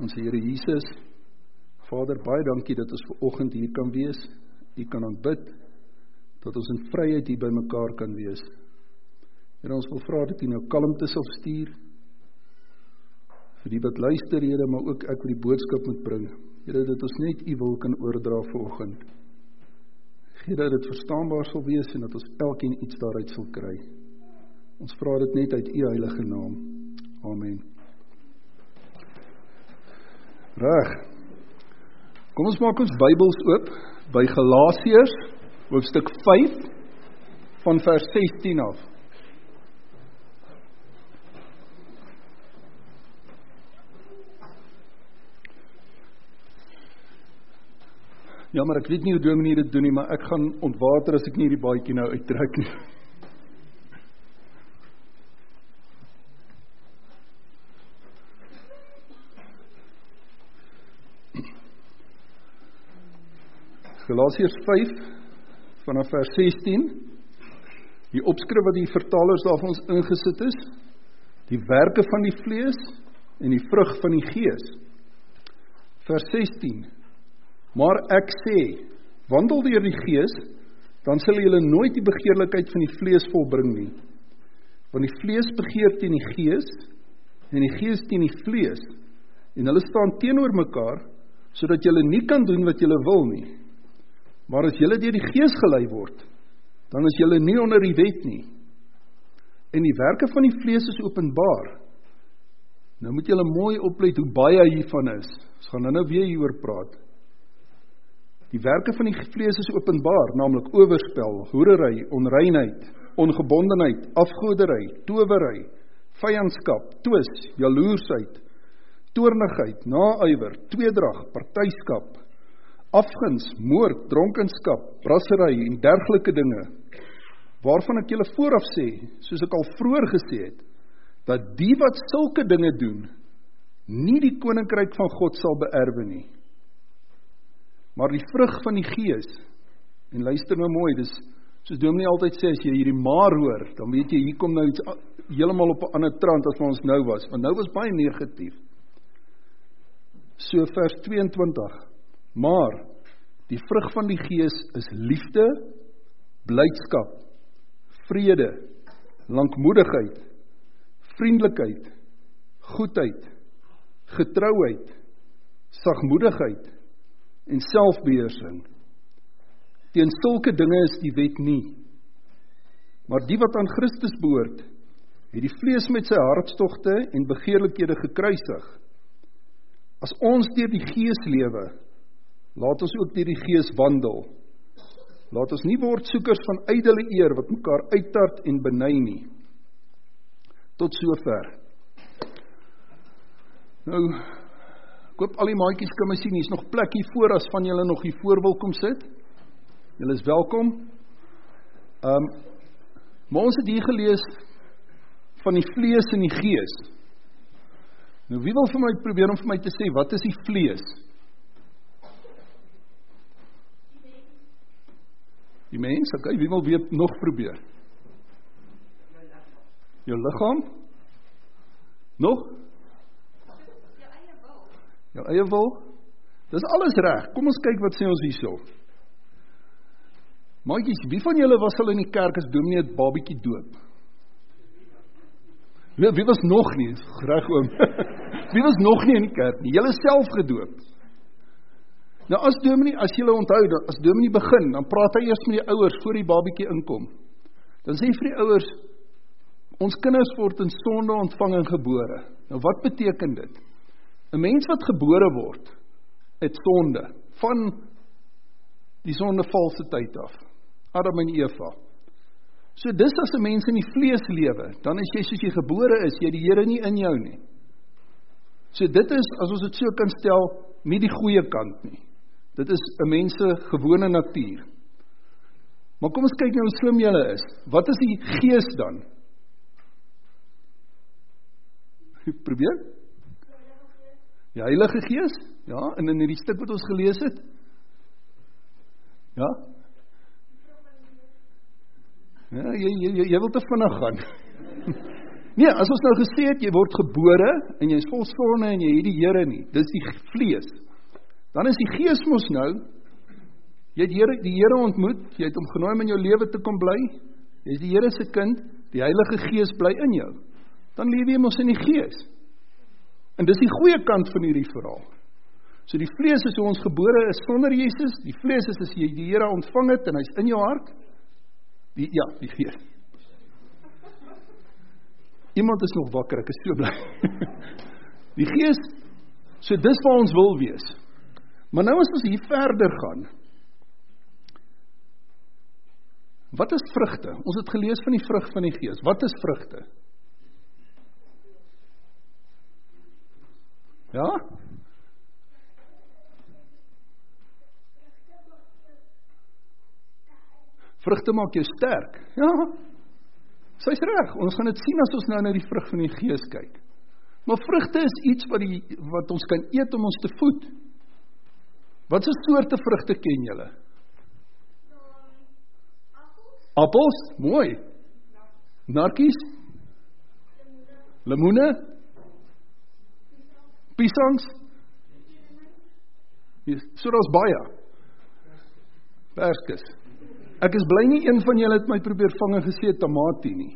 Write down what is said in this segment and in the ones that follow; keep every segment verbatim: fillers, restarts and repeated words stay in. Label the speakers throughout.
Speaker 1: Ons Here Jesus, Vader, baie dankie dat ons vanoggend hier kan wees, U kan aanbid, dat ons in vryheid hier by mekaar kan wees. Here, ons wil vra dat U nou kalmte sal stuur, vir die wat luister, Here, maar ook ek wat die boodskap moet bring. Here, dat ons net U wil kan oordra vanoggend. Here, dat dit verstaanbaar sal wees en dat ons elkeen iets daaruit sal kry. Ons vra dit net uit U heilige naam. Amen. Reg. Kom ons maak ons Bybels oop by Galasiërs, hoofstuk vyf, van vers sestien af. Ja, maar ek weet nie hoe dominee dit doen nie, maar ek gaan ontwater as ek nie die baadjie nou uittrek nie. Galasiërs vyf, vanaf vers sestien, die opskrif wat die vertalers daar vir ons ingesit is, die werke van die vlees en die vrug van die gees. Vers sestien, maar ek sê, wandel deur die gees, dan sal julle nooit die begeerlikheid van die vlees volbring nie. Want die vlees begeer teen die gees, en die gees teen die vlees, en hulle staan teenoor mekaar, sodat julle nie kan doen wat julle wil nie. Maar as julle deur die gees gelei word, dan is julle nie onder die wet nie. En die werke van die vlees is openbaar. Nou moet julle mooi oplet hoe baie hiervan is. Ons gaan nou weer hieroor praat. Die werke van die vlees is openbaar, naamlik oorspel, hoerery, onreinheid, ongebondenheid, afgoderry, towery, vyandskap, twis, jaloersheid, toornigheid, naaiwer, tweedrag, partyskap, afguns, moord, dronkenskap, brassery en dergelike dinge, waarvan ek julle vooraf sê, soos ek al vroeër gesê het, dat die wat sulke dinge doen, nie die koninkryk van God sal beerwe nie. Maar die vrug van die gees, en luister nou mooi, dis, soos dominee altyd sê, as jy hierdie maar hoor, dan weet jy, hier kom nou iets heeltemal op 'n ander trant as wat ons nou was, want nou was baie negatief. So vers tweeëntwintig, maar die vrug van die gees is liefde, blydskap, vrede, lankmoedigheid, vriendelikheid, goedheid, getrouheid, sagmoedigheid en selfbeheersing. Teen sulke dinge is die wet nie. Maar die wat aan Christus behoort, het die vlees met sy hartstogte en begeerlikhede gekruisig. As ons deur die gees lewe, laat ons ook deur die gees wandel. Laat ons nie word soekers van ydelle eer wat mekaar uittart en beny nie. Tot sover. Nou, ek hoop al die maatjies kan my sien, hier is nog plek hier voor as van julle nog hier voor wil kom sit. Julle is welkom. Um, maar ons het hier gelees van die vlees en die gees. Nou wie wil vir my probeer om vir my te sê, wat is die vlees? Die mens, ok, wie wil weer nog probeer? Jou liggaam? Nog? Jou eie wil? Dis alles reg. Kom ons kyk wat sê ons hierso. Maatjies, wie van julle was al in die kerk as dominee het babietjie doop? Wie, wie was nog nie? Reg oom. Wie was nog nie in die kerk nie? Julle self gedoop. Nou as dominee, as julle onthou, as dominee begin, dan praat hy eers met die ouers voor die babietjie inkom. Dan sê hy vir die ouers, ons kinders word in sonde ontvang en gebore. Nou wat beteken dit? 'n Mens wat gebore word, het sonde, van die sondevalse tyd af, Adam en Eva. So dis as 'n mens in die vlees lewe, dan is jy soos jy gebore is, jy die Here nie in jou nie. So dit is, as ons dit so kan stel, nie die goeie kant nie. Dit is 'n mens se gewone natuur. Maar kom ons kyk nou hoe slim julle is. Wat is die gees dan? Probeer? Die Heilige Gees, ja, en in die stuk wat ons gelees het, ja, ja jy, jy, jy wil te vinnig gaan, Nee, as ons nou gesê het, jy word gebore, en jy is vol sonde, en jy het die Here nie, dis die vlees. Dan is die gees mos nou, jy het Here, die Here ontmoet, jy het hom genooi om in jou lewe te kom bly, jy is die Here se kind, die Heilige Gees bly in jou. Dan lewe jy mos in die gees. En dis die goeie kant van hierdie verhaal. So die vlees is hoe ons gebore is sonder Jesus, die vlees is as jy die Here ontvang het, en hy is in jou hart, die, ja, die gees. Iemand is nog wakker, ek is so bly. Die gees, so dis waar ons wil wees. Maar nou as ons hier verder gaan, wat is vrugte? Ons het gelees van die vrug van die gees. Wat is vrugte? Ja? Vrugte maak jou sterk. Ja, sy is reg, ons gaan dit sien as ons nou na die vrug van die gees kyk. Maar vrugte is iets wat, die, wat ons kan eet om ons te voed. Wat is soorte vrugte ken julle? Appels, mooi. Narkies? Lemoene? Piesangs? So daar's baie. Perskes. Ek is bly nie een van julle het my probeer vang en gesê tamatie nie.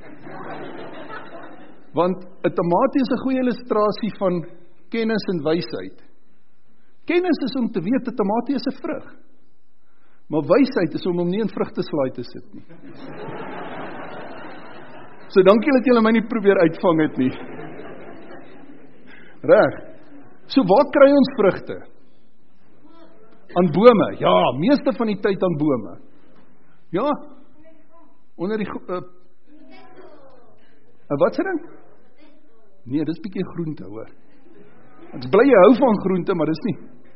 Speaker 1: Want 'n tamatie is 'n goeie illustrasie van kennis en wysheid. Kennis is om te weet 'n tamatie is 'n vrug. Maar wysheid is om hom nie in vrugteslaai te sit nie. So dankie dat julle my nie probeer uitvang het nie. Reg. So waar kry ons vrugte? Aan bome. Ja, meeste van die tyd aan bome. Ja, onder die, uh, uh, wat sê ding? Nee, dis bietjie groente, hoor. Ek bly jy hou van groente, maar dis nie.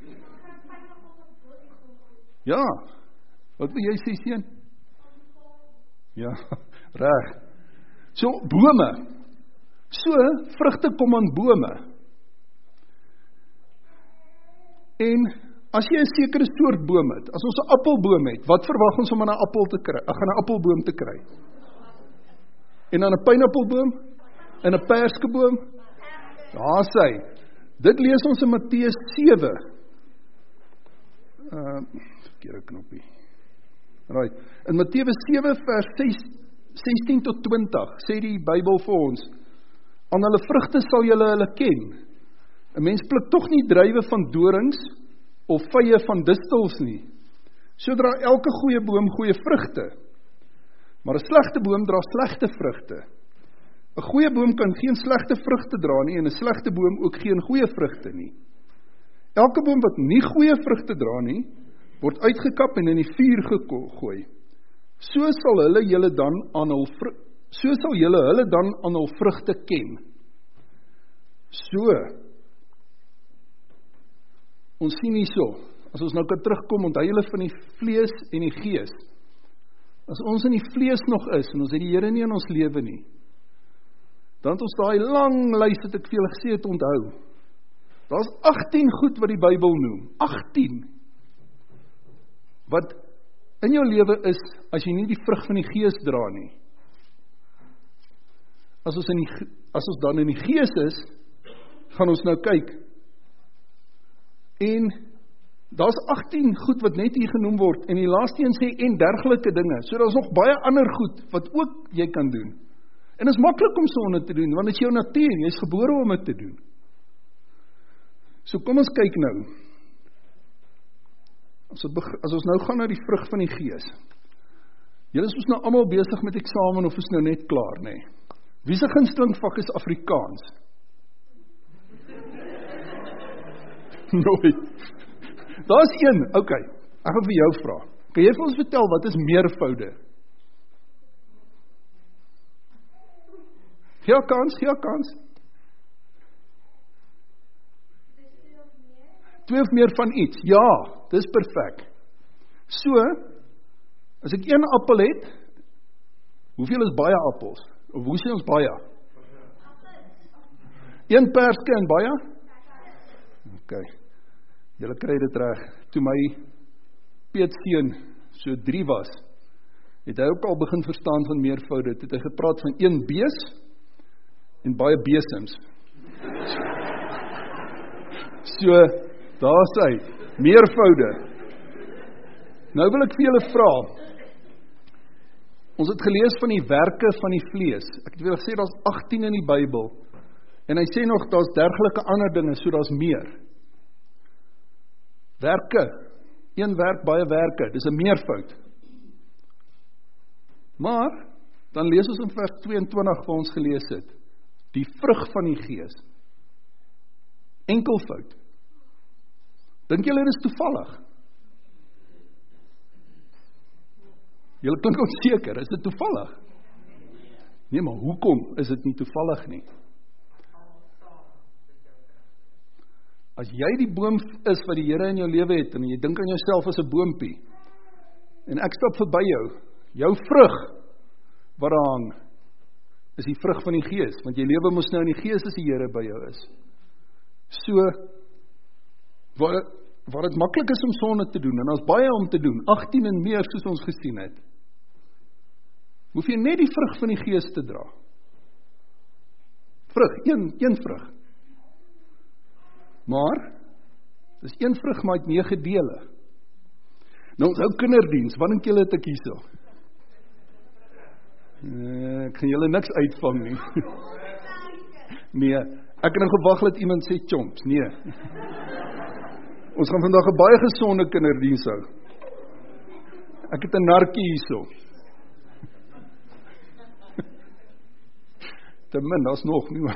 Speaker 1: Ja, wat wil jy sê, seun? Ja, reg. So, bome. So, vrugte kom aan bome. En as jy 'n sekere soort boom het, as ons 'n appelboom het, wat verwag ons om aan 'n appel te kry? Ag, aan 'n appelboom te kry. En dan 'n pineappelboom en 'n perskeboom. Daar sê. Dit lees ons in Matteus sewe. Uh, verkeerde knoppie. Right. In Matteus sewe vers sestien tot twintig sê die Bybel vir ons: aan hulle vrugte sal julle hulle ken. 'n Mens pluk tog nie druiwe van dorings of vye van distels nie. So dra elke goeie boom goeie vrugte, maar 'n slegte boom dra slegte vrugte. 'n Goeie boom kan geen slegte vrugte dra nie, en 'n slegte boom ook geen goeie vrugte nie. Elke boom wat nie goeie vrugte dra nie, word uitgekap en in die vuur gegooi. So sal hulle julle dan aan hul so sal julle hulle dan aan hul vrugte ken. So ons sien hierso, as ons nou kan terugkom, onthou julle van die vlees en die gees. As ons in die vlees nog is, en ons het die Here nie in ons lewe nie, dan het ons daai lang lys wat ek vir julle gesê het onthou. Daar's agttien goed wat die Bybel noem, agttien, wat in jou lewe is, as jy nie die vrug van die gees dra nie. As ons, in die, as ons dan in die gees is, gaan ons nou kyk, en daar's agttien goed wat net hier genoem word, en die laaste een sê, en dergelike dinge, so daar's nog baie ander goed, wat ook jy kan doen. En is maklik om sonde te doen, want dit is jou natuur, jy is gebore om dit te doen. So kom ons kyk nou, as, het, as ons nou gaan na die vrug van die gees, julle is ons nou allemaal besig met eksamen, of is nou net klaar, nee. Wie se gunsteling vak is Afrikaans? Nooit. Daar is een, ok, ek gaan vir jou vra. Kan jy vir ons vertel, wat is meervoude? Gee kans, gee kans. Twee of meer van iets, ja, dis perfek. So, as ek een appel het, hoeveel is baie appels? Of hoe sê ons baie? Een perske en baie? Ok, julle kry dit reg. Toe my peetseun so drie was, het hy ook al begin verstaan van meervoude. Het hy gepraat van een bees, en baie besems. So, daar is hy, meervoude. Nou wil ek vir julle vra, ons het gelees van die werke van die vlees. Ek het weer gesê, daar is agttien in die Bybel, en hy sê nog, daar is dergelike ander dinge, so daar is meer. Werke, een werk, baie werke, dis 'n meervoud. Maar, dan lees ons in vers tweeëntwintig waar ons gelees het, die vrug van die Gees. Enkelvoud. Dink julle dit is toevallig? Julle klink onseker, is dit toevallig? Nee, maar hoekom is dit nie toevallig nie? As jy die boom is wat die Here in jou lewe het, en jy dink aan jouself as 'n boompie, en ek stap verby jou, jou vrug, wat daar hang, is die vrug van die Gees, want jy lewe mos nou in die Gees as die Here by jou is. So, waar, waar het maklik is om sonde te doen, en as baie om te doen, agttien en meer soos ons gesien het, hoef jy net die vrug van die Gees te dra. Vrug, een, een vrug. Maar, dis een vrug, maar uit nege dele. Nou, ons hou kinderdiens, wat dink julle het ek hierso? Uh, ek gaan julle niks uitvang nie. Nee, ek het nou gewag dat iemand sê chomps, nee. Ons gaan vandag 'n baie gesonde kinderdiens hou. Ek het 'n narkie hierso. Te min, daar's nog nie.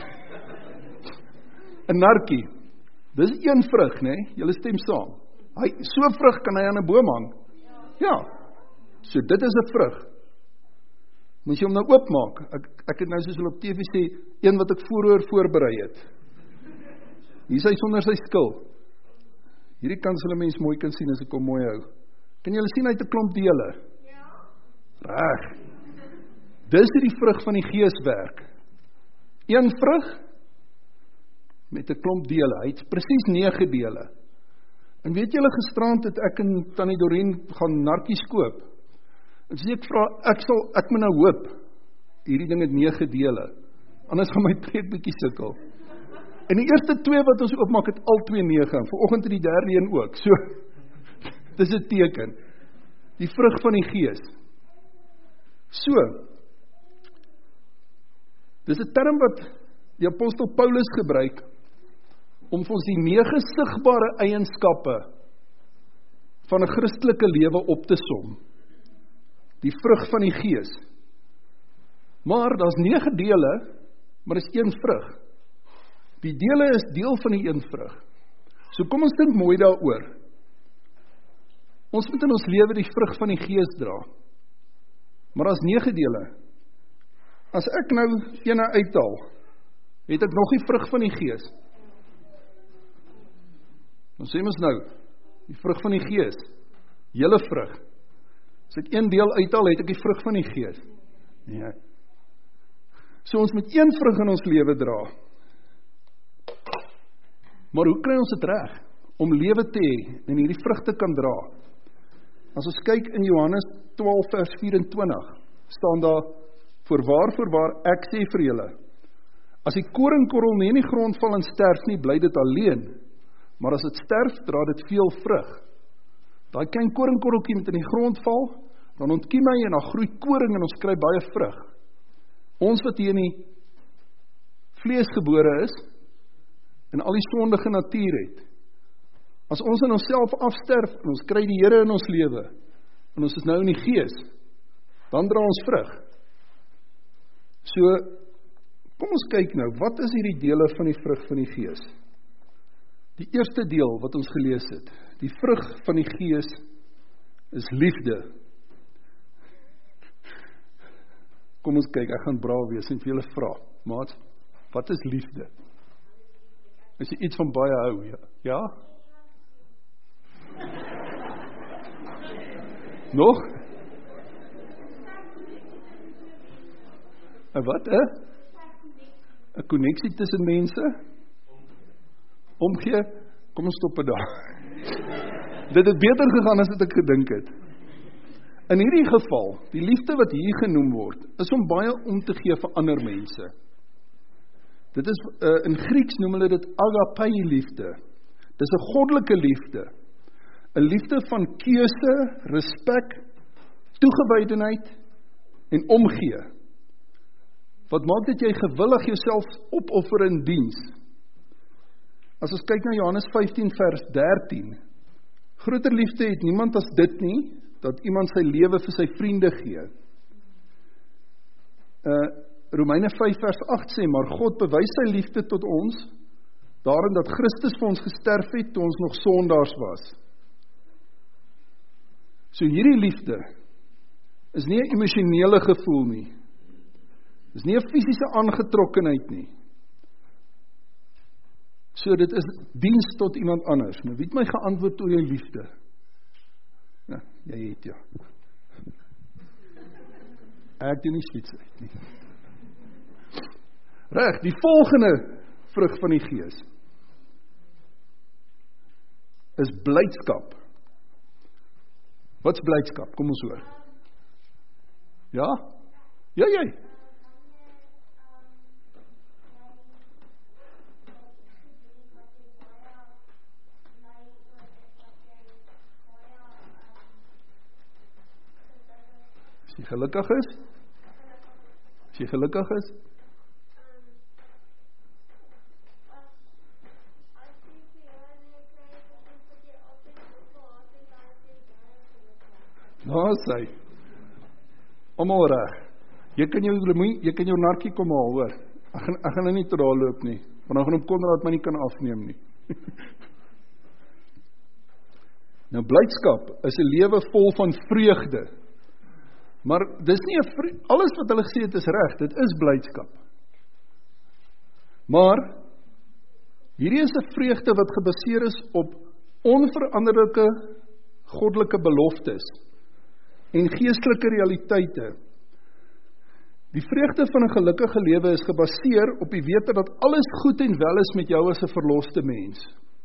Speaker 1: 'n Narkie. Dis een vrug, né? Nee? Julle stem saam. Hy, so vrug kan hy aan 'n boom hang. Ja. So dit is 'n vrug. Moet jy hom nou oopmaak. Ek ek het nou soos hulle op T V sê, een wat ek vooroor voorberei het. Hier is hy sonder sy skil. Hierdie kans hulle mens mooi kan sien as ek hom mooi hou. Kan julle sien hy het 'n klomp dele? Ja. Reg. Dis die vrug van die Gees werk. Een vrug met 'n klomp dele. Hy het presies nege dele. En weet julle, gisterand het ek en Tannie Dorien gaan narkies koop. En sê ek vra, ek sal, ek moet nou hoop, hierdie ding het nege dele. Anders gaan my preek bietjie sukkel. En die eerste twee wat ons oopmaak het al twee nege, en vanoggend het die derde een ook. So, dis 'n teken. Die vrug van die Gees. So, dis 'n term wat die apostel Paulus gebruik, om vir ons die nege sigbare eienskappe van 'n Christelike lewe op te som. Die vrug van die Gees. Maar, daar's nege dele, maar is een vrug. Die dele is deel van die een vrug. So kom ons dink mooi daaroor. Ons moet in ons lewe die vrug van die Gees dra. Maar as nege dele, as ek nou ene uithaal, het ek nog die vrug van die Gees. Dan sê ons nou, die vrug van die Gees, hele vrug. As ek een deel uithaal, het ek die vrug van die Gees. Nee. So ons moet een vrug in ons lewe dra. Maar hoe kry ons dit reg? Om lewe te hê en hierdie vrugte kan dra. As ons kyk in Johannes twaalf vers vyf-en-twintig, staan daar, voorwaar, voorwaar, ek sê vir julle, as die koringkorrel nie in die grond val en sterf nie, bly dit alleen, maar as dit sterf, dra dit veel vrug. Daai klein koringkorreltjie moet in die grond val, dan ontkiem hy en dan groei koring en ons kry baie vrug. Ons wat hier in die vlees gebore is, en al die sondige natuur het, as ons in onsself afsterf, en ons kry die Here in ons lewe, en ons is nou in die Gees, dan dra ons vrug. So, kom ons kyk nou, wat is hierdie dele van die vrug van die Gees? Die eerste deel wat ons gelees het, die vrug van die Gees is liefde. Kom ons kyk, ek gaan braaf wees en vir julle vra, maat, wat is liefde? As jy iets van baie hou, ja? Ja? Nog? En wat, hè? 'n Konneksie tussen mense? Omgee? Kom ons stop het daar. Dit het beter gegaan as wat ek gedink het. In hierdie geval, die liefde wat hier genoem word, is om baie om te gee vir ander mense. Dit is, uh, in Grieks noem hulle dit agape liefde. Dit is 'n goddelike liefde. 'n Liefde van keuse, respek, toegewydenheid en omgee. Wat maak dit jy gewillig jouself opoffer in diens? As ons kyk na Johannes vyftien vers dertien, groter liefde het niemand as dit nie, dat iemand sy lewe vir sy vriende gee. Uh, Romeine vyf vers agt sê, maar God bewys sy liefde tot ons, daarin dat Christus vir ons gesterf het, toe ons nog sondaars was. So hierdie liefde, is nie 'n emosionele gevoel nie, is nie 'n fisiese aangetrokkenheid nie. So dit is diens tot iemand anders. Nou wie het my geantwoord oor jou liefde? Ja, jy het ja. Ek doen nie sliets uit nie. Reg, die volgende vrug van die Gees is blydskap. Wat's blydskap? Kom ons hoor. Ja? Ja, jy. As jy gelukkig is? As jy gelukkig is? Nou sê, almal reg. Jy kan jou jy kan jou narkie kom haal, hoor. Ek gaan ek gaan nou nie tot daar loop nie, want dan gaan hom Konrad my nie kan afneem nie. Nou blydskap is 'n lewe vol van vreugde. Maar dis nie 'n vre- alles wat hulle gesê het is reg, dit is blydskap. Maar hierdie is 'n vreugde wat gebaseer is op onveranderlike goddelike beloftes en geestelike realiteite. Die vreugde van 'n gelukkige lewe is gebaseer op die wete dat alles goed en wel is met jou as 'n verloste mens.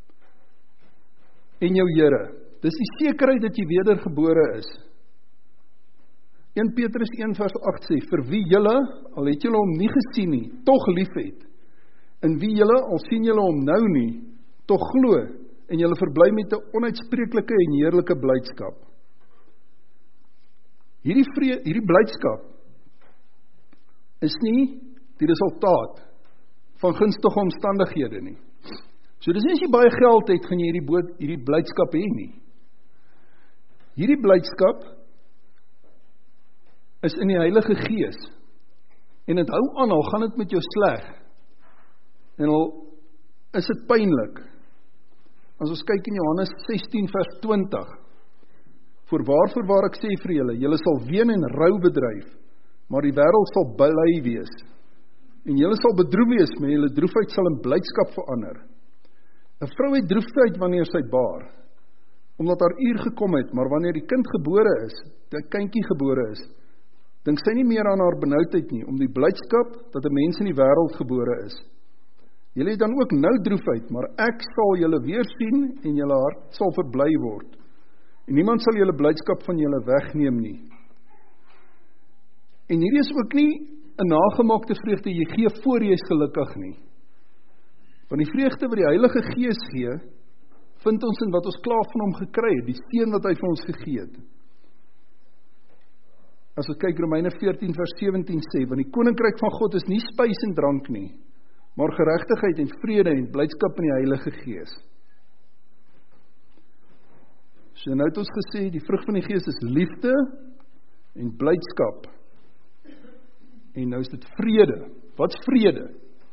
Speaker 1: En jou Here. Dis die sekerheid dat jy wedergebore is. Eerste Petrus een vers agt sê, vir wie julle, al het julle hom nie gesien nie, tog lief het, en wie julle, al sien julle hom nou nie, tog glo, en julle verbly met 'n onuitspreeklike en heerlike blydskap. Hierdie, vrede, hierdie blydskap is nie die resultaat van gunstige omstandighede nie. So dis nie as jy baie geld het, gaan jy hierdie, bood, hierdie blydskap hê nie. Hierdie blydskap is in die Heilige Gees. En dit hou aan, al gaan dit met jou sleg. En al is dit pynlik. As ons kyk in Johannes sestien vers twintig. Voorwaar, voorwaar ek sê vir julle, julle sal ween en rou bedryf, maar die wêreld sal bly wees. En julle sal bedroef wees, maar julle droefheid sal in blydskap verander. 'n Vrou het droefheid wanneer sy baar, omdat haar uur gekom het, maar wanneer die kind gebore is, die kindjie gebore is, dink sy nie meer aan haar benoudheid nie, om die blydskap dat 'n mens in die wêreld gebore is. Julle het dan ook nou droefheid, maar ek sal julle weer sien en julle hart sal verbly word. En niemand sal julle blydskap van julle wegneem nie. En hierdie is ook nie 'n nagemaakte vreugde, jy gee voor jy is gelukkig nie. Want die vreugde wat die Heilige Gees gee, vind ons in wat ons klaar van hom gekry het, die seën wat hy vir ons gegee het. As ons kyk, Romeine veertien vers sewentien sê, want die koninkryk van God is nie spys en drank nie, maar geregtigheid en vrede en blydskap in die Heilige Gees. So nou het ons gesê, die vrug van die Gees is liefde en blydskap. En nou is dit vrede. Wat's vrede?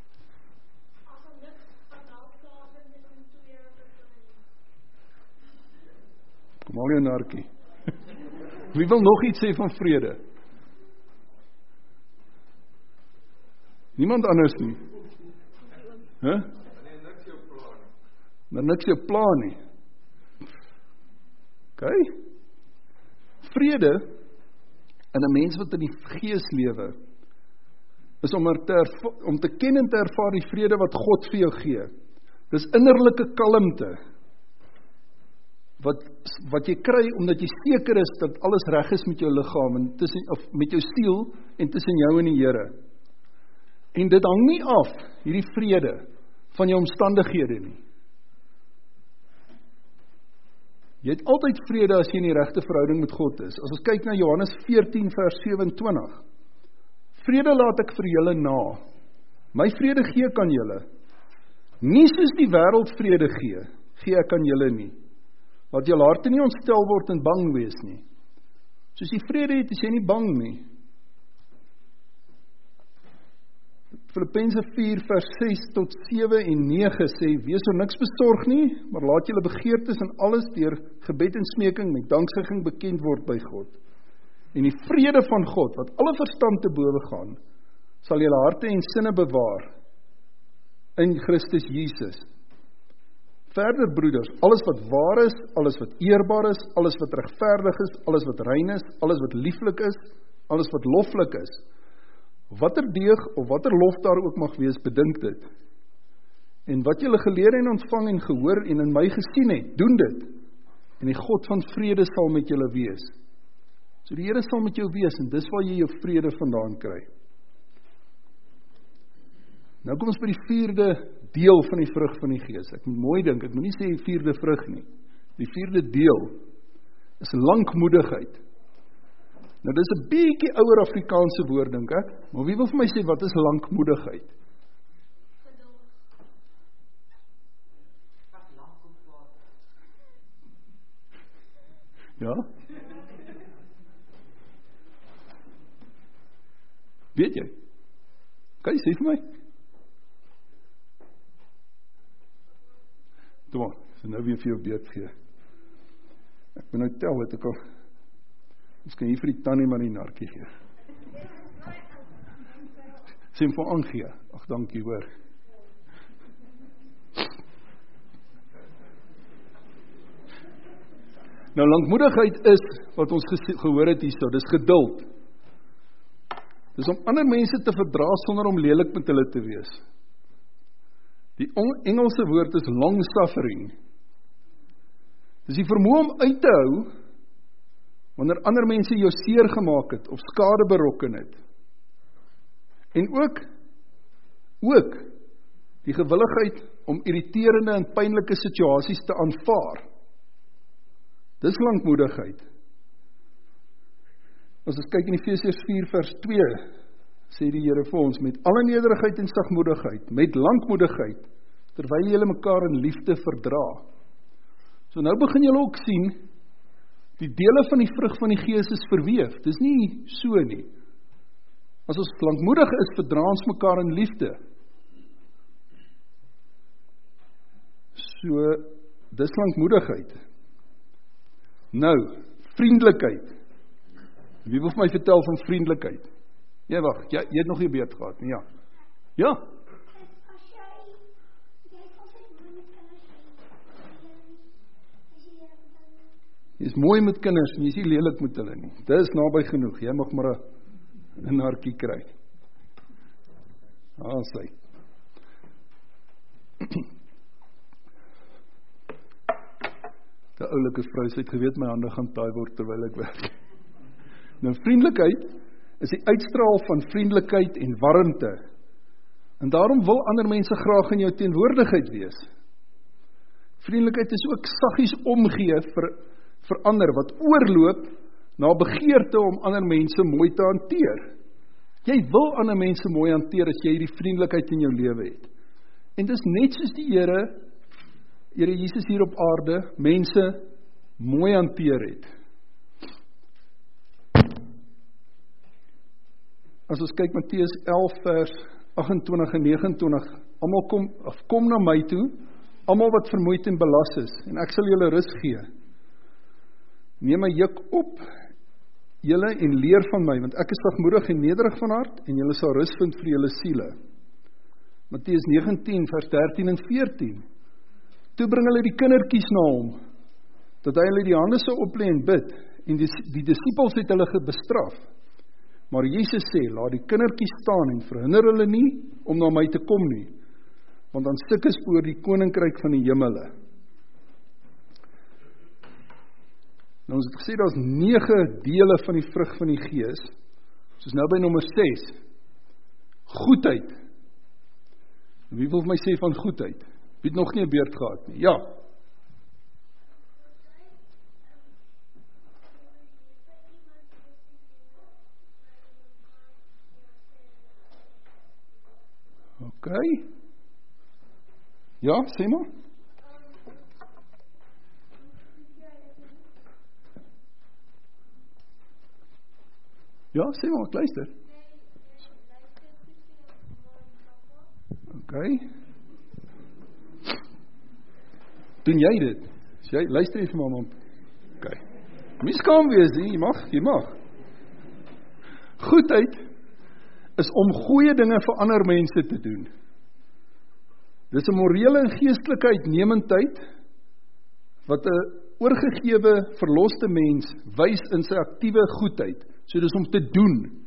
Speaker 1: Kom al jou narkie. Wie wil nog iets sê van vrede? Niemand anders nie. Huh? Maar niks jou plan nie. Ok? Vrede in 'n mens wat in die Gees lewe, is om, er te om te ken en te ervaar die vrede wat God vir jou gee. Dis innerlike kalmte, wat, wat jy kry, omdat jy seker is, dat alles reg is met jou liggaam, en tussen, of met jou siel, en tussen jou en die Here. En dit hang nie af, hierdie vrede, van jou omstandighede nie. Jy het altyd vrede as jy in die regte verhouding met God is. As ons kyk na Johannes veertien vers sewe-en-twintig. Vrede laat ek vir julle na. My vrede gee ek aan julle. Nie soos die wêreld vrede gee, gee ek aan julle nie. Laat julle harte nie ontstel word en bang wees nie. Soos jy vrede het, is jy nie bang nie. Filippense vier vers ses tot sewe en nege sê, wees oor niks besorg nie, maar laat julle begeertes en alles deur gebed en smeking met danksegging bekend word by God. En die vrede van God, wat alle verstand te bowe gaan, sal julle harte en sinne bewaar in Christus Jesus. Verder broeders, alles wat waar is, alles wat eerbaar is, alles wat regverdig is, alles wat rein is, alles wat lieflik is, alles wat loflik is, watter deeg of watter lof daar ook mag wees, bedink dit. En wat julle geleer en ontvang en gehoor en in my gesien het, doen dit. En die God van vrede sal met julle wees. So die Here sal met jou wees, en dis waar jy jou vrede vandaan kry. Nou kom ons by die vierde deel van die vrug van die Gees. Ek moet mooi dink, ek moet nie sê die vierde vrug nie. Die vierde deel is lankmoedigheid. Nou, dis 'n bietjie ouer Afrikaanse woord, dink ek, maar wie wil vir my sê, wat is lankmoedigheid? Ja? Weet jy? Kan jy sê vir my? Toe maar, so nou weer vir jou beurt gee. Ek moet nou tel, het ek al... Ons kan hier vir die tannie maar die narkie gee. Sê hom vir aangee. Ag, dankie hoor. Nou, lankmoedigheid is, wat ons gehoor het hierso, dis geduld. Dis om ander mense te verdra sonder om lelik met hulle te wees. Die Engelse woord is long suffering. Dis die vermoë om uit te hou wanneer ander mense jou seer gemaak het, of skade berokken het. En ook, ook, die gewilligheid om irriterende en pynlike situasies te aanvaar. Dis lankmoedigheid. As ons kyk in Efesiërs vier vers twee, sê die Here vir ons, met alle nederigheid en sagmoedigheid, met lankmoedigheid, terwyl julle mekaar in liefde verdra. So nou begin julle ook sien, die dele van die vrug van die Gees is verweef. Dis nie so nie. As ons lankmoedig is, verdra ons mekaar in liefde. So, dis lankmoedigheid. Nou, vriendelikheid. Wie wil vir my vertel van vriendelikheid? Ja, wag, jy, jy het nog nie beurt gehad nie, ja. Ja? Jy is mooi met kinders, en jy is nie lelik met hulle nie. Dit is naby genoeg, jy mag maar een hartjie kry. Ah, sy. Die oulike vrou, sy het geweet, my hande gaan taai word terwyl ek werk. Nou, vriendelikheid is die uitstraal van vriendelikheid en warmte. En daarom wil ander mense graag in jou teenwoordigheid wees. Vriendelikheid is ook saggies omgee vir verander, wat oorloop na begeerte om ander mense mooi te hanteer. Jy wil ander mense mooi hanteer as jy die vriendelikheid in jou lewe het. En dis net soos die Here, Here Jesus hier op aarde, mense mooi hanteer het. As ons kyk Matteus elf vers agt-en-twintig en nege-en-twintig, almal kom, of kom na my toe, almal wat vermoeid en belas is, en ek sal julle rus gee. Neem my juk op, julle, en leer van my, want ek is sagmoedig en nederig van hart, en julle sal rus vind vir julle siele. Matteus negentien, vers dertien en veertien. Toe bring hulle die kindertjies na hom, dat hy hulle die hande sou oplê en bid, en die, die disippels het hulle bestraf. Maar Jesus sê, laat die kindertjies staan, en verhinder hulle nie, om na my te kom nie, want dan stik is oor die koninkryk van die hemele. Nou ons het gesê, daar is nege dele van die vrug van die Gees, soos nou by nommer ses, goedheid, Wie wil my sê van goedheid? Wie het nog nie 'n beurt gehad nie? Ja. OK. Ja, sê maar. Ja, sê maar, ek luister. OK. Doen jy dit? As jy, luister jy vir mamma. OK. Mens kan wees, jy mag, jy mag. Goedheid is om goeie dinge vir ander mense te doen. Dis 'n morele en geestelike uitnemendheid wat 'n oorgegewe, verloste mens wys in sy aktiewe goedheid. So dis om te doen.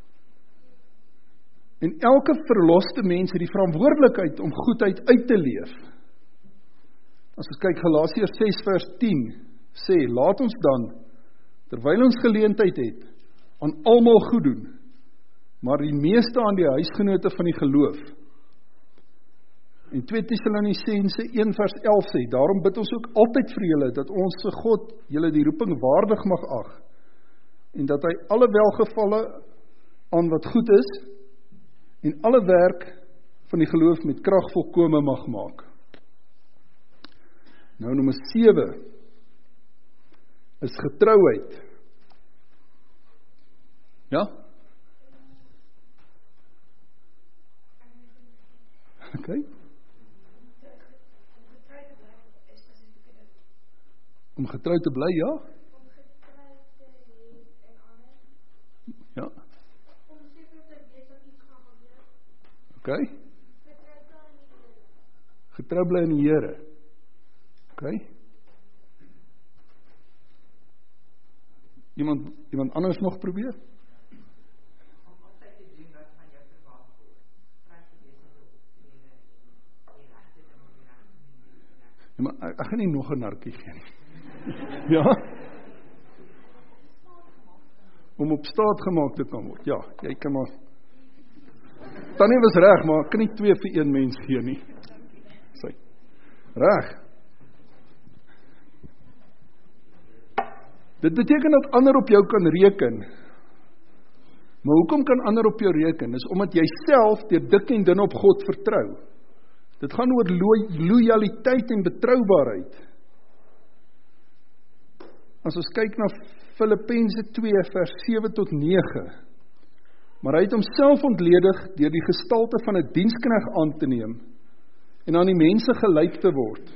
Speaker 1: En elke verloste mens het die verantwoordelikheid om goedheid uit te leef. As ons kyk Galasiërs ses vers tien sê, laat ons dan, terwyl ons geleentheid het, aan almal goed doen, maar die meeste aan die huisgenote van die geloof. En twee Tessalonisense een vers elf sê, daarom bid ons ook altyd vir julle, dat ons God julle die roeping waardig mag ag, en dat hy alle welgevalle aan wat goed is, en alle werk van die geloof met krag volkome mag maak. Nou nommer sewe is getrouheid. Ja? OK. Om getrou te bly, ja? Ja. OK. Getrou bly in die Here. OK. Iemand, iemand anders nog probeer? Ja, maar ek, ek gaan nie nog 'n narkie gee nie. Ja? Om op staat gemaak te kan word. Ja, jy kan maar. Tannie was reg, maar ek kan nie twee vir een mens gee nie. Sy. Reg. Dit beteken dat ander op jou kan reken. Maar hoekom kan ander op jou reken? Dis omdat jy self deur dik en dun op God vertrou. Dit gaan oor lo- loyaliteit en betroubaarheid. As ons kyk na Filippense twee vers sewe tot nege, maar hy het homself ontledig deur die gestalte van 'n diensknegt aan te neem en aan die mense gelyk te word.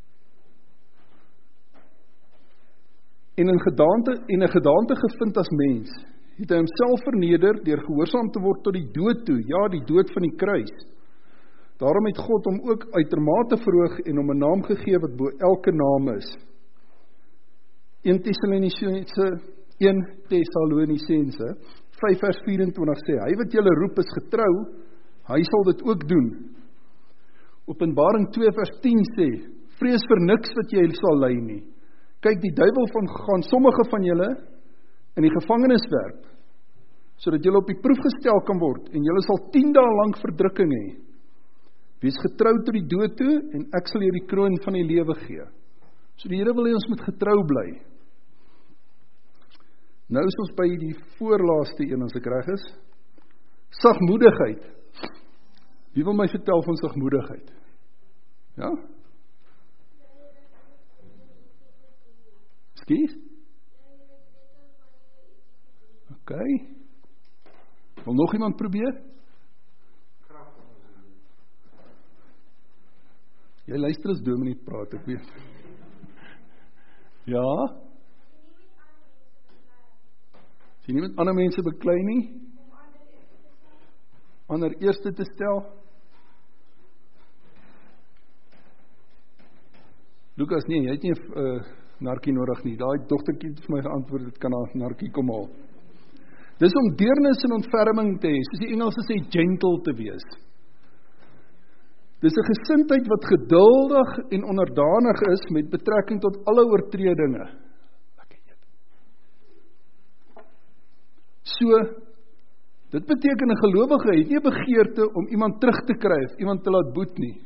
Speaker 1: En in gedaante en 'n gedaante gevind as mens, het hy homself verneder deur gehoorsaam te word tot die dood toe, ja, die dood van die kruis. Daarom het God hom ook uitermate verhoog en hom 'n naam gegee wat bo elke naam is. een Tessalonisense een Tessalonisense vyf vers vyf en twintig sê, hy wat julle roep is getrou, hy sal dit ook doen. Openbaring twee vers tien sê, vrees vir niks wat jy sal ly nie. Kyk, die duiwel van gaan sommige van julle in die gevangenis werp, sodat julle op die proef gestel kan word, en julle sal tien dae lank verdrukking hê. Wees getrou tot die dood toe, en ek sal jy die kroon van die lewe gee. So die Here wil hê ons moet getrou bly. Nou is ons by die voorlaaste een, as ek reg is. Sagmoedigheid. Wie wil my vertel van sagmoedigheid? Ja? Skies? OK. Wil nog iemand probeer? Jy luister as dominee praat, ek weet. Ja? As jy nie met ander mense beklei nie, ander eerste te stel. Lukas, nee, jy het nie 'n uh, narkie nodig nie. Daai dogtertjie het vir my geantwoord, dit kan haar narkie kom haal. Dis om deernis en ontferming te hê, soos die Engelse sê, gentle te wees. Dis 'n gesindheid wat geduldig en onderdanig is met betrekking tot alle oortredinge. So Dit beteken 'n gelowige het nie 'n begeerte om iemand terug te kry of iemand te laat boet nie.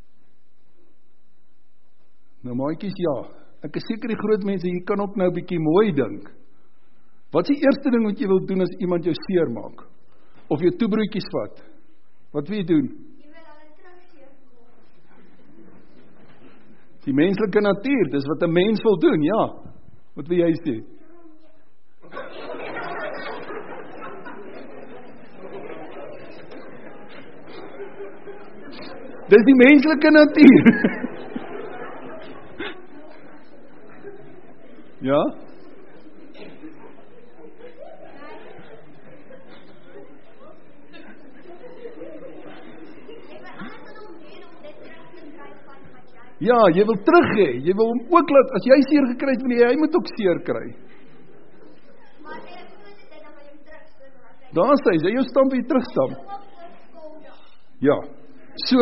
Speaker 1: Nou maatjies, ja, ek is seker die groot mense hier kan ook nou 'n bietjie mooi dink. Wat is die eerste ding wat jy wil doen as iemand jou seer maak? Of jou toebroodjies vat? Wat wil jy doen?
Speaker 2: Jy wil hulle teruggeef.
Speaker 1: Die menslike natuur, dis wat 'n mens wil doen, ja. Wat wil jy sê? Dis die menslike natuur. Ja? Ja, jy wil terug hê, jy wil hom ook laat, as jy seer gekry het, wil jy, hy moet ook seer kry.
Speaker 2: Maar jy het nie dit dan jy terug.
Speaker 1: Daar sê hy, jou stamp jy terugstamp. Ja, so,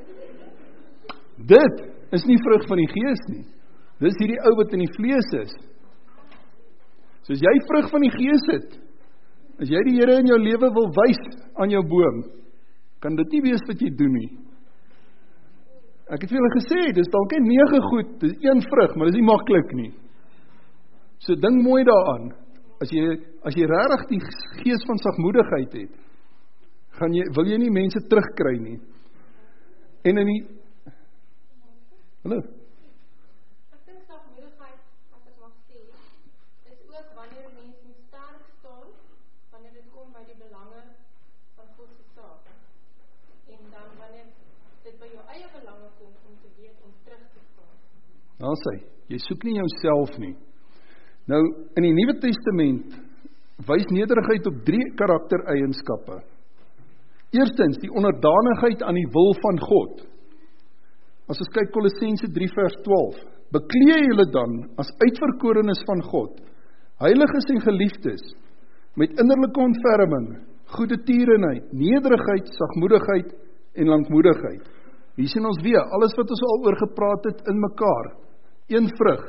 Speaker 1: dit is nie vrug van die gees nie. Dis hierdie ou wat in die vlees is. So as jy vrug van die gees het, as jy die Here in jou lewe wil wys aan jou boom, kan dit nie wees wat jy doen nie. Ek het vir julle gesê, dis dalk net nege goed, dis een vrug, maar dis nie maklik nie. So dink mooi daaraan, as jy, as jy regtig die gees van sagmoedigheid het, gaan jy, wil jy nie mense terugkry nie. En in die, hallo?
Speaker 3: Ek dink sagmoedigheid, as ek mag sê, is ook wanneer mens moet sterk staan, wanneer dit kom by die belange van God se saak. En dan wanneer dit by jou eie belange kom, om te weet om terug te staan.
Speaker 1: Dan sê, jy soek nie jouself nie. Nou, in die Nuwe Testament wys nederigheid op drie karaktereienskappe. Eerstens, die onderdanigheid aan die wil van God. As ons kyk Kolossense drie vers twaalf, beklee julle dan as uitverkorenes van God, heiliges en geliefdes, met innerlike ontferming, goeie tierenheid, nederigheid, sagmoedigheid en lankmoedigheid. Hier sien ons weer, alles wat ons al oor gepraat het in mekaar, een vrug.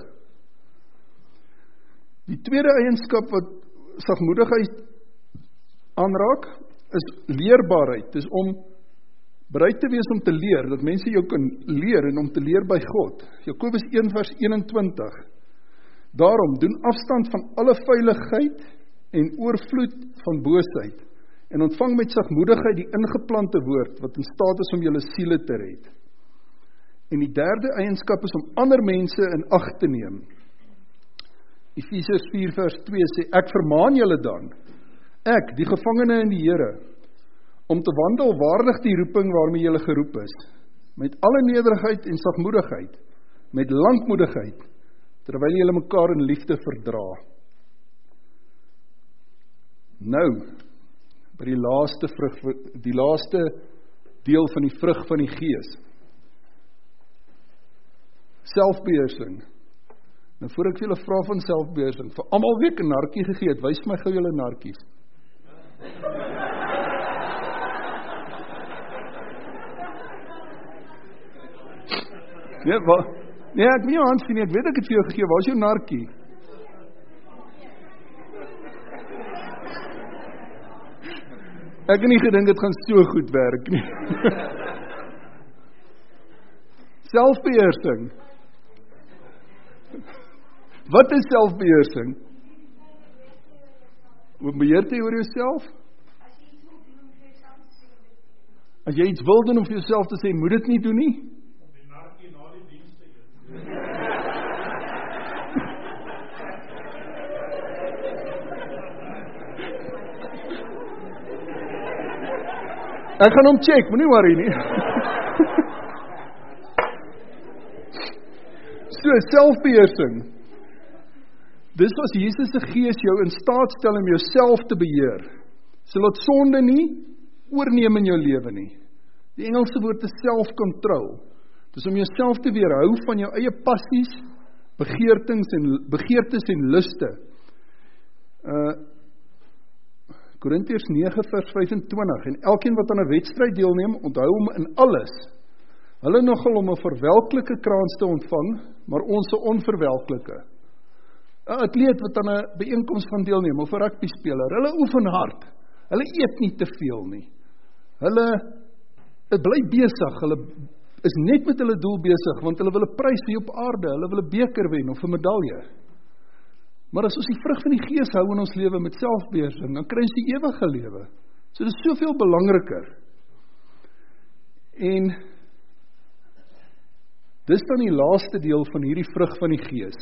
Speaker 1: Die tweede eienskap wat sagmoedigheid aanraak, is leerbaarheid. Dis om bereid te wees om te leer, dat mense jou kan leer en om te leer by God. Jakobus een vers eenentwintig. Daarom doen afstand van alle veiligheid en oorvloed van boosheid en ontvang met sagmoedigheid die ingeplante woord wat in staat is om julle siele te red. En die derde eienskap is om ander mense in ag te neem. Efesiërs vier vers twee sê, ek vermaan julle dan, ek, die gevangene in die Here, om te wandel waardig die roeping waarmee julle geroep is, met alle nederigheid en sagmoedigheid, met lankmoedigheid, terwyl julle mekaar in liefde verdra. Nou, by die laaste vrug, die laaste deel van die vrug van die gees. Selfbeheersing. Nou voor ek vir julle vra van selfbeheersing, vir almal wie ek 'n narkie gegee het, wys my gou julle narkies. Nee, wat? Nee, ek nie jou hand sien nie, ek weet ek het vir jou gegee, waar is jou narkie? Ek het nie gedink dit gaan so goed werk nie. Selfbeheersing. Wat is selfbeheersing? Om beheer te hê oor jouself? As jy iets wil doen om vir jouself te sê, moet dit nie doen nie? Om die narkie na die diens te eet. Ek gaan hom check, moenie worry nie. So, selfbeheersing. Dis as Jesus se gees jou in staat stel om jouself te beheer. So laat sonde nie oorneem in jou lewe nie. Die Engelse woord is self-control. Dis om jouself te weerhou van jou eie passies, begeertes en begeertes en luste. Uh Korintiërs nege vers vyfentwintig, en elkeen wat aan 'n wedstryd deelneem, onthou hom in alles. Hulle nogal om 'n verwelklike kraans te ontvang, maar ons 'n onverwelklike. 'n Atleet wat aan 'n byeenkoms gaan deelneem, of 'n rugbyspeler, hulle oefen hard. Hulle eet nie te veel nie. Hulle bly besig, hulle is net met hulle doel besig, want hulle wil 'n prys hier op aarde, hulle wil 'n beker wen of 'n medalje. Maar as ons die vrug van die Gees hou in ons lewe met selfbeheersing, dan kry ons die ewige lewe. So dit is soveel belangriker. En dis dan die laaste deel van hierdie vrug van die Gees.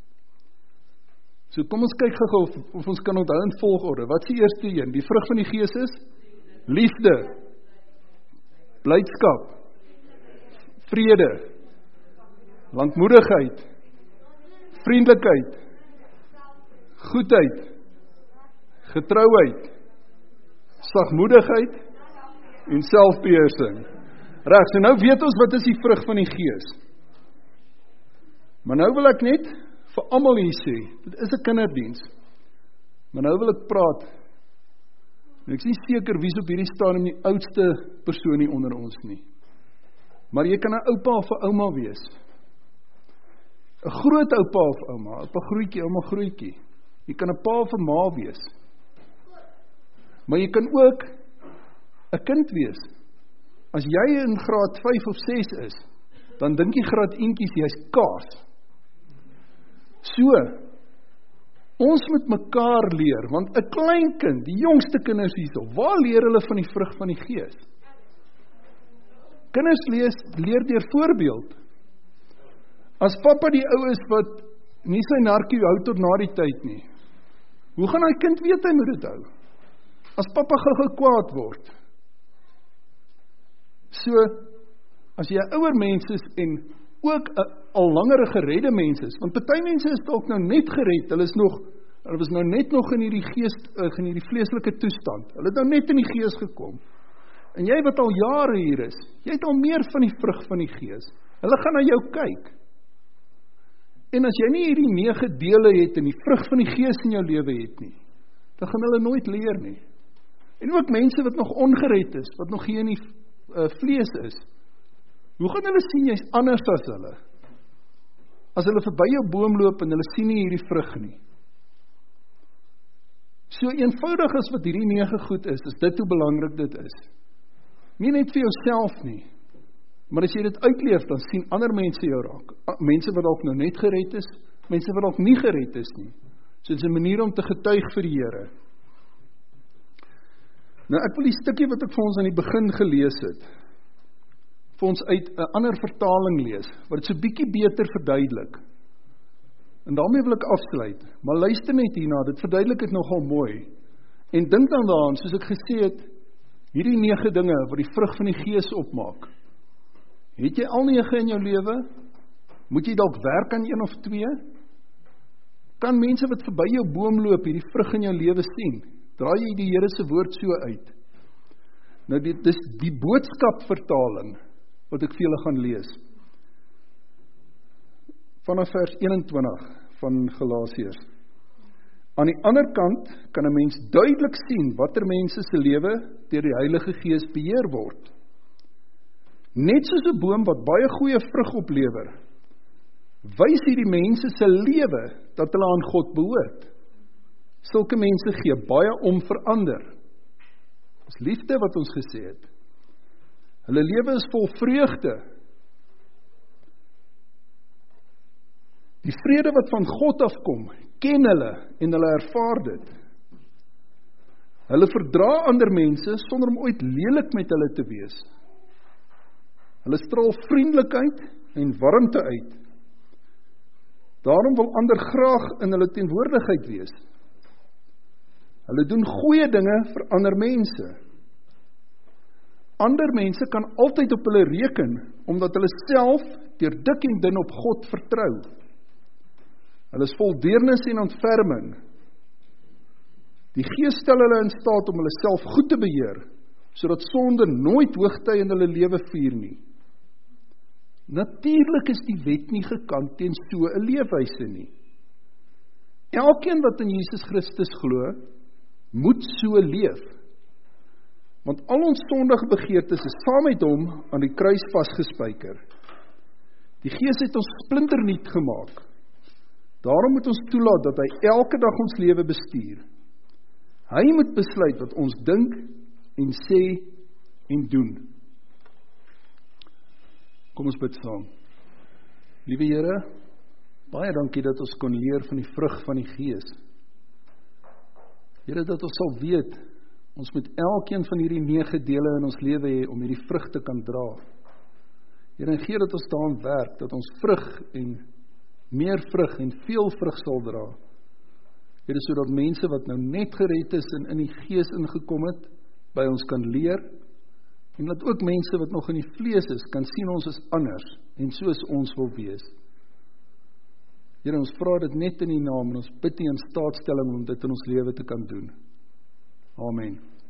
Speaker 1: So kom ons kyk gou of, of ons kan onthou in volgorde. Wat is die eerste een? Die vrug van die Gees is? Liefde, blydskap, vrede, lankmoedigheid, vriendelikheid, goedheid, getrouheid, sagmoedigheid en selfbeheersing. Reg, so nou weet ons wat is die vrug van die Gees. Maar nou wil ek net vir almal hier sê, dit is 'n kinderdiens. Maar nou wil ek praat. En ek is nie seker wie is op hierdie stadium die oudste persoon hier onder ons nie. Maar jy kan 'n oupa of 'n ouma wees. 'n Groot oupa of ouma, oupa grootjie, ouma grootjie. Jy kan 'n pa of 'n ma wees. Maar jy kan ook 'n kind wees. As jy in graad vyf of ses is, dan dink jy graad eentjies jy's kaas. So, ons moet mekaar leer, want 'n klein kind, die jongste kinders hierso, waar leer hulle van die vrug van die Gees? Kinders lees, leer deur voorbeeld. As pappa die ou is wat nie sy narkie hou tot na die tyd nie, hoe gaan hy kind weet hy moet dit hou? As pappa gou-gou kwaad word. So, as jy 'n ouer mens is en ook 'n al langere geredde mens is, want party mense is dalk nou net gered, hulle is nog, hulle was nou net nog in hierdie gees, in hierdie vleeslike toestand, hulle het nou net in die Gees gekom, en jy wat al jare hier is, jy het al meer van die vrug van die Gees, hulle gaan na jou kyk, en as jy nie hierdie nege dele het, en die vrug van die Gees in jou lewe het nie, dan gaan hulle nooit leer nie, en ook mense wat nog ongered is, wat nog hier in die uh, vlees is, hoe gaan hulle sien jy's anders as hulle? As hulle verby jou boom loop en hulle sien nie hierdie vrug nie. So eenvoudig as wat hierdie nege goed is, is dit hoe belangrik dit is. Nie net vir jouself nie, maar as jy dit uitleef, dan sien ander mense jou raak. Mense wat dalk nou net gered is, mense wat dalk nie gered is nie. So dit is 'n manier om te getuig vir die Here. Nou ek wil die stukkie wat ek vir ons aan die begin gelees het, vir ons uit 'n ander vertaling lees, wat dit so bietjie beter verduidelik. En daarmee wil ek afsluit, maar luister net hierna, dit verduidelik het nogal mooi. En dink dan daaraan, soos ek gesê het, hierdie nege dinge wat die vrug van die Gees opmaak. Het jy al nege in jou lewe? Moet jy dalk werk aan een of twee? Kan mense wat verby jou boom loop, hierdie vrug in jou lewe sien? Draai jy die Here se woord so uit? Nou dit is die boodskap vertaling wat ek vir julle gaan lees. Vanaf vers eenentwintig van Galasiërs. Aan die ander kant kan 'n mens duidelik sien watter mense se lewe deur die Heilige Gees beheer word. Net soos 'n boom wat baie goeie vrug oplewer, wys hierdie mense se lewe dat hulle aan God behoort. Sulke mense gee baie om vir ander. Dis liefde wat ons gesê het. Hulle lewe is vol vreugde. Die vrede wat van God afkom, ken hulle en hulle ervaar dit. Hulle verdra ander mense sonder om ooit lelik met hulle te wees. Hulle straal vriendelikheid en warmte uit. Daarom wil ander graag in hulle teenwoordigheid wees. Hulle doen goeie dinge vir ander mense. Ander mense kan altyd op hulle reken, omdat hulle self deur dik en dun op God vertrou. Hulle is vol deernis en ontferming. Die Gees stel hulle in staat om hulle self goed te beheer, sodat sonde nooit hoogtyd in hulle lewe vier nie. Natuurlik is die wet nie gekant teen so 'n leefwyse nie. Elkeen wat in Jesus Christus glo, moet so leef. Want al ons sondige begeertes is saam met hom aan die kruis vasgespijker. Die Gees het ons splinternuut gemaak. Daarom moet ons toelaat dat hy elke dag ons lewe bestuur. Hy moet besluit wat ons dink en sê en doen. Kom ons bid saam. Liewe Here, baie dankie dat ons kon leer van die vrug van die Gees. Here, dat ons sal weet, ons moet elkeen van hierdie nege dele in ons lewe hê om hierdie vrug te kan dra. Here, en gee dat ons daaraan werk, dat ons vrug en meer vrug en veel vrug sal dra. Here, sodat mense wat nou net gered is en in die Gees ingekom het, by ons kan leer, en dat ook mense wat nog in die vlees is, kan sien ons is anders, en soos ons wil wees. Here, ons vra dit net in die naam, en ons bid U in staatstelling om dit in ons lewe te kan doen. Amen.